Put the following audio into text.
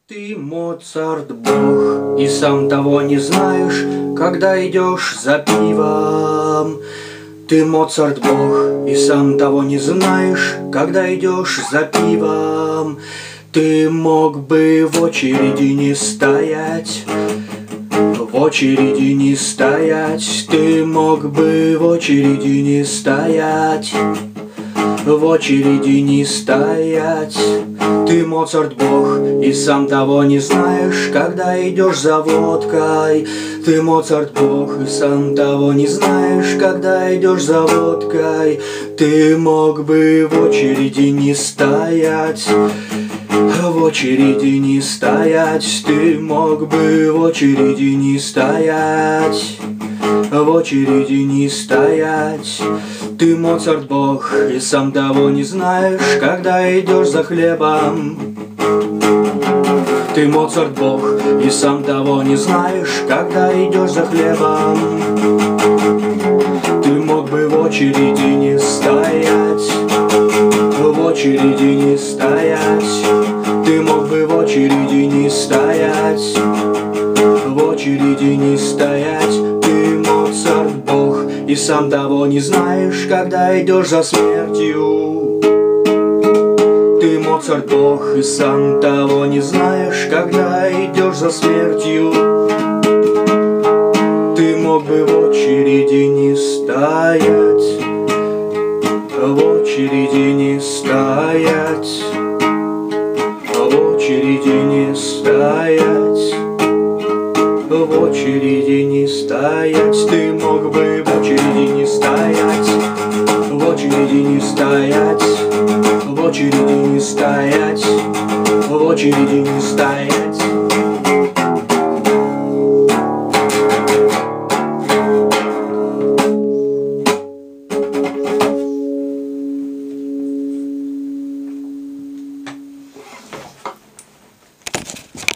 Ты Моцарт Бог, и сам того не знаешь, когда идешь за пивом. Ты Моцарт Бог, и сам того не знаешь, когда идешь за пивом. Ты мог бы в очереди не стоять, в очереди не стоять. Ты мог бы в очереди не стоять, в очереди не стоять. Ты Моцарт Бог, и сам того не знаешь, когда идешь за водкой. Ты Моцарт Бог, и сам того не знаешь, когда идешь за водкой. Ты мог бы в очереди не стоять, в очереди не стоять. Ты мог бы в очереди не стоять, в очереди не стоять. Ты Моцарт Бог, и сам того не знаешь, когда идешь за хлебом. Ты Моцарт Бог, и сам того не знаешь, когда идешь за хлебом. Ты мог бы в очереди не стоять, в очереди не стоять. Ты мог бы в очереди не стоять, в очереди не стоять. Ты Моцарт Бог, и сам того не знаешь, когда идешь за смертью. Ты Моцарт Бог, и сам того не знаешь, когда идешь за смертью. Ты мог бы в очереди не стоять, в очереди не стоять, в очереди не стоять, в очереди не стоять. Ты мог бы в очереди не стоять, в очереди не стоять, в очереди не стоять, в очереди не стоять.